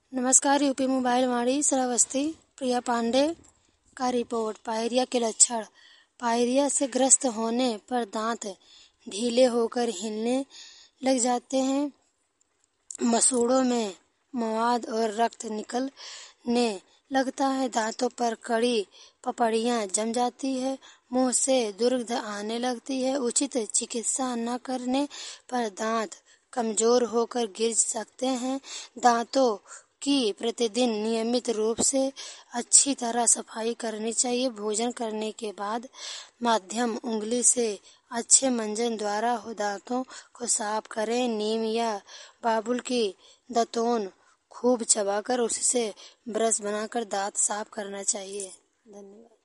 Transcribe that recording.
नमस्कार। UP mobile Vaani Shravasti Priya Pandey का report. Pyorrhoea के लक्षण। पायरिया से ग्रस्त होने पर दांत ढीले होकर हिलने लग जाते हैं, मसूड़ों में मवाद और रक्त निकलने लगता है, दांतों पर कड़ी पपड़ियां जम जाती है, मुंह से दुर्गंध आने लगती है। उचित चिकित्सा न करने पर दांत कमजोर होकर गिर सकते हैं। दांतों की प्रतिदिन नियमित रूप से अच्छी तरह सफाई करनी चाहिए। भोजन करने के बाद मध्यम उंगली से अच्छे मंजन द्वारा दांतों को साफ करें। नीम या बाबुल की दतोन खूब चबाकर उससे ब्रश बनाकर दांत साफ करना चाहिए। धन्यवाद।